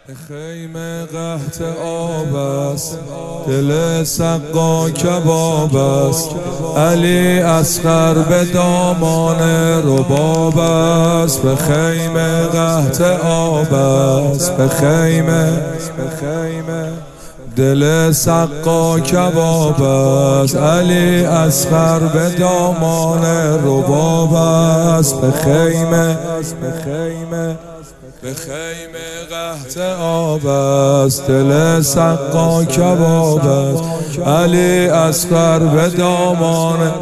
خیمه قحط آب است، دل سقا کباب است. علی اصغر به دامان رباب است. به خیمه قحط آب است، به خیمه دل سقا کباب است. علی اصغر به دامان رباب است. به خیمه قحط آب است، دل سقا کباب است. علی اصغر به دامان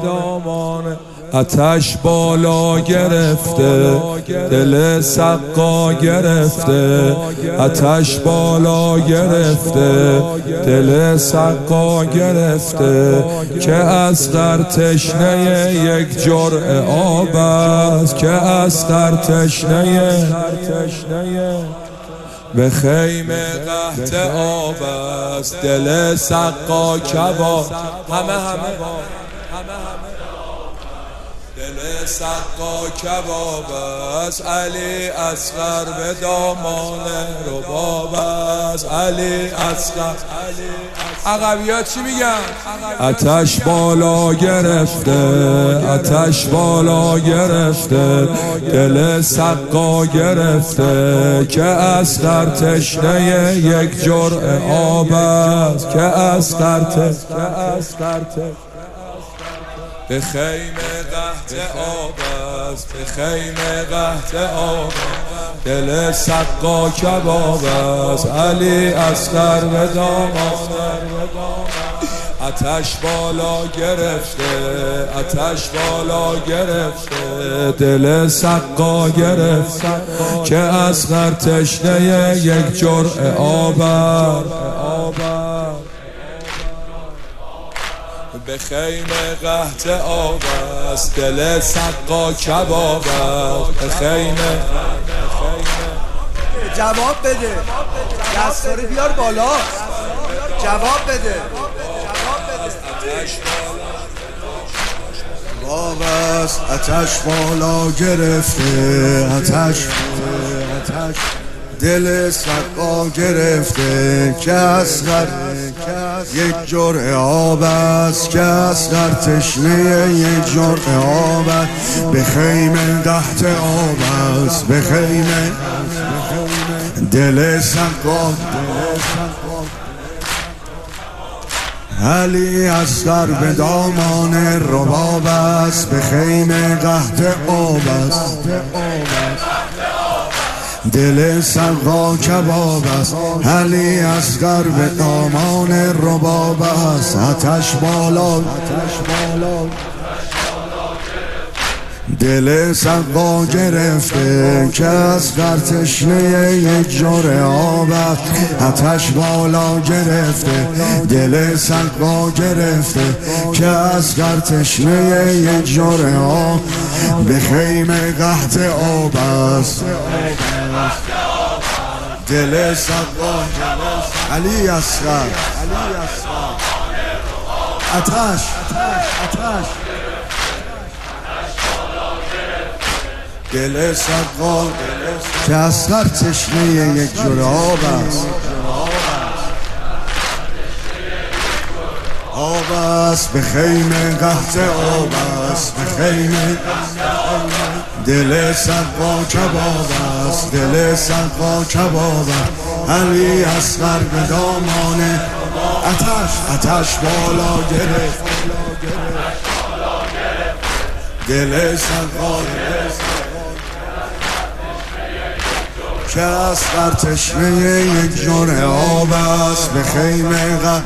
آتش بالا گرفته، دل سقا گرفته. آتش بالا گرفته، دل سقا گرفته. که اصغر تشنه یک جرعه آب است، که اصغر تشنه به خیمه قحط آب است، دل سقا کباب. همه دل سقا کباب است. علی اصغر به دامان رباب است. علی اصغر عقبیات چی میگن؟ آتش بالا گرفته، آتش بالا گرفته. دل سقا گرفته، که اصغر تشنه یک جرعه آب است. که اصغر به خیمه قحط آب است، به خیمه قحط آب. دل سقا کباب است. علی اصغر به دامان آتش بالا گرفته، آتش بالا گرفته. دل سقا گرفت، که اصغر تشنه یک جرعه آب است. به خیمه قحط آب است، دل سقا کباب است. به خیمه جواب بده، دستاری بیار بالا، جواب بده. آب است، آتش بالا گرفته، آتش دل سقا گرفته. که اصغر یک جرعه آب است، که اصغر تشنه یک جرعه آب است. به خیمه قحط آب است، به خیمه دل سقا. علی اصغر به دامان رباب است، به خیمه قحط آب است. دل سقا کباب است. علی اصغر به دامان رباب است. آتش بالا دل سقا گرفته، که اصغر تشنه یک جرعه آب است. آتش بالا گرفته، دل سقا گرفته. که اصغر تشنه یک جرعه آب. به خیمه قحط آب است، دل سقا. علی اصغر آتش دل سقا، که اصغر تشنه یک جرعه آب است. آب است، به خیمه قحط آب است، به خیمه دل سقا کباب است، دل سقا کباب است. علی اصغر به دامان آتش بالا گرفت، دل سقا. که اصغر تشنه یک جرعه آب است. به خیمه قحط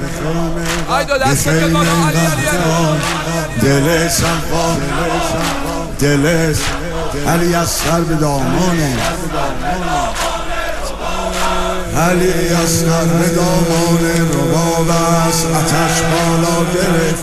دل سقا، دل علی اصغر به دامانه، علی اصغر به دامان رباب است. آتش بالا گرفت،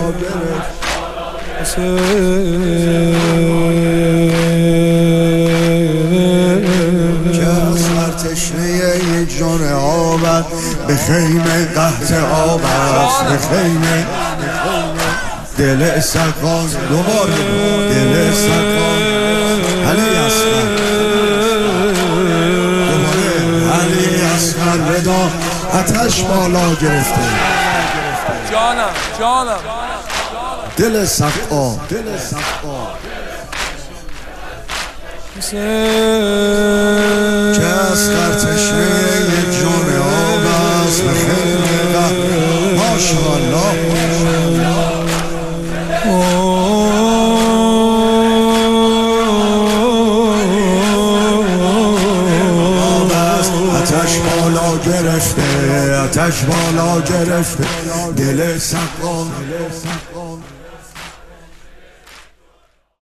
که اصغر تشنه یک جرعه آب است. به خیمه قحط آب است، به خیمه دل سقا. دوباره دل سقا. علی اصغر دوباره علی خدا آتش بالا گرفته. جانم دل سقا که از تشنه یک جان آب است به خیمه ماشاءالله آتش بالا گرفته دل سقا